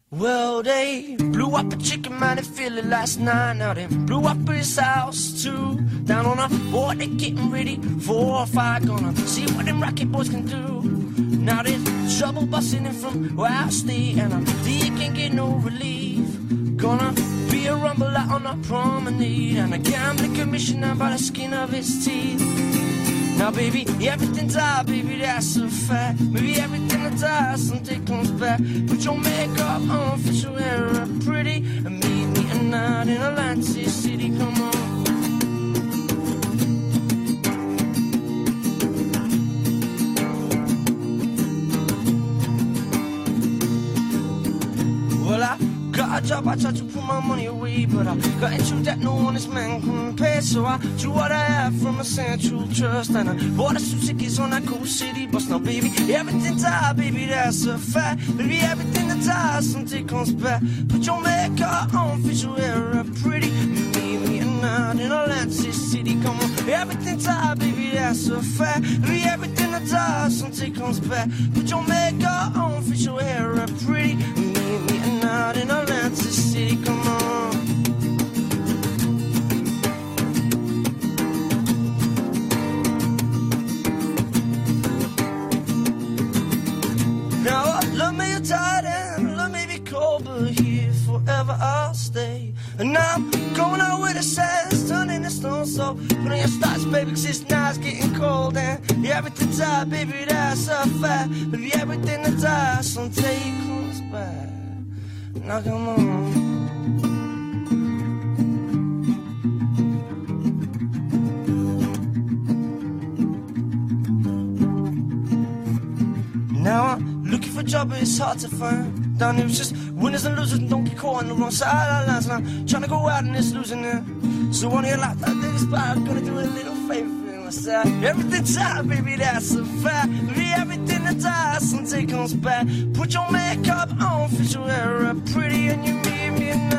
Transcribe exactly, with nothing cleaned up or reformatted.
Well, they blew up a chicken man in Philly last night. Now they blew up his house too. Down on a board, they getting ready for a fight. Gonna see what them rocket boys can do. Now there's trouble busting in from Ohio State, and I believe can't get no relief. Gonna be a rumble out on a promenade, and a gambling commissioner by the skin of his teeth. Now baby, everything's out, baby, that's a fact. Maybe everything that dies someday comes back. Put your makeup on, fix your hair up pretty, and meet me at night in Atlantic City, come on. Well, I got a job, I tried to put my money away, but I got into that no honest man couldn't pay. So I drew what I have from a central trust, and I bought us some tickets on that coast city bus. Now baby, everything dies, baby, that's a fact. Baby, everything that dies someday comes back. Put your makeup on, fix your hair up pretty, meet me at night in Atlantic City, come on. Everything dies, baby, that's a fact. Baby, everything that dies someday comes back. Put your makeup on, fix your hair up pretty, meet me at night in Atlantic City, come on. Now love may be tired and love may be cold, but here forever I'll stay. And now I'm going out with the sands, turning the stone. So put on your stocks, baby, cause it's now it's getting cold. And yeah, everything died, baby, that's a fact. Baby, everything that dies someday comes back. Now come on. Now I'm looking for a job, but it's hard to find. Down here it's just winners and losers, and don't get caught on the wrong side of the lines. And I'm trying to go out and it's losing it. So one of you like that this spot, I'm gonna do a little favor for myself. Everything's time, baby, that's a fact. Baby, everything that dies someday comes back. Put your makeup on, fix your hair up pretty, and you meet me at night.